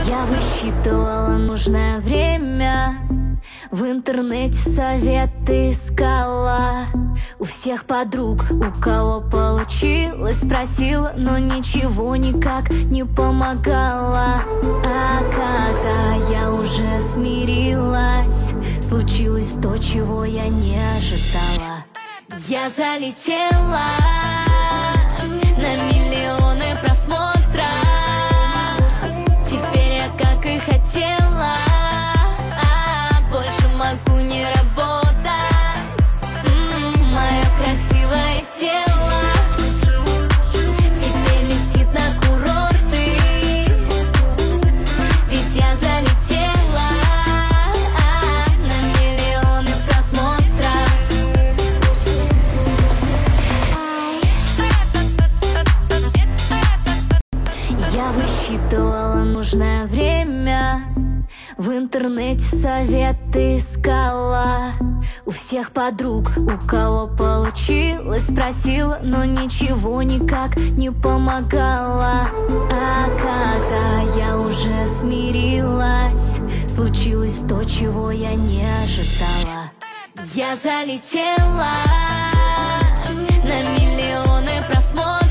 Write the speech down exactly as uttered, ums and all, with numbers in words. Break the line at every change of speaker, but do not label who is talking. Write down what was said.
Я высчитывала нужное время, в интернете советы искала. У всех подруг, у кого получилось, спросила, но ничего никак не помогало. А когда я уже смирилась, случилось то, чего я не ожидала. Я залетела на миллионы просмотров. Теперь я как и хотела, а больше могу не работать. М-м, мое красивое тело теперь летит на курорты, ведь я залетела на миллионы просмотров. Я высчитывала нужное время, в интернете советы искала. У всех подруг, у кого получилось, спросила, но ничего никак не помогало. А когда я уже смирилась, случилось то, чего я не ожидала. Я залетела на миллионы просмотров.